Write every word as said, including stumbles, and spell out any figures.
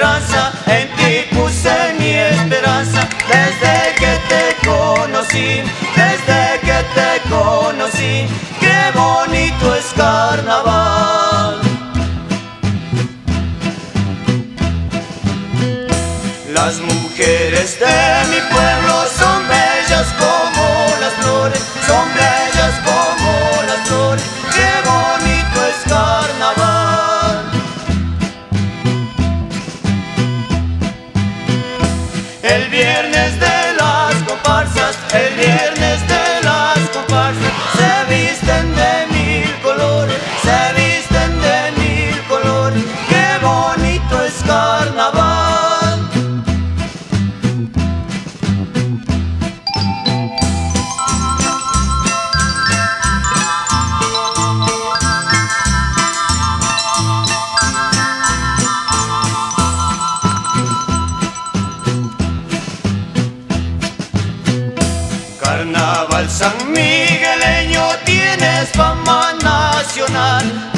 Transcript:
esperanza, en ti puse mi esperanza. Desde que te conocí, desde que te conocí, qué bonito es carnaval. Las mujeres de mi pueblo son bellas como las flores, son bellas como las flores, qué bonito es carnaval. El viernes de las comparsas, el viernes de las comparsas, se visten de mil colores, se visten de mil colores, qué bonito es carnaval. Carnaval sanmigueleño, tienes fama nacional.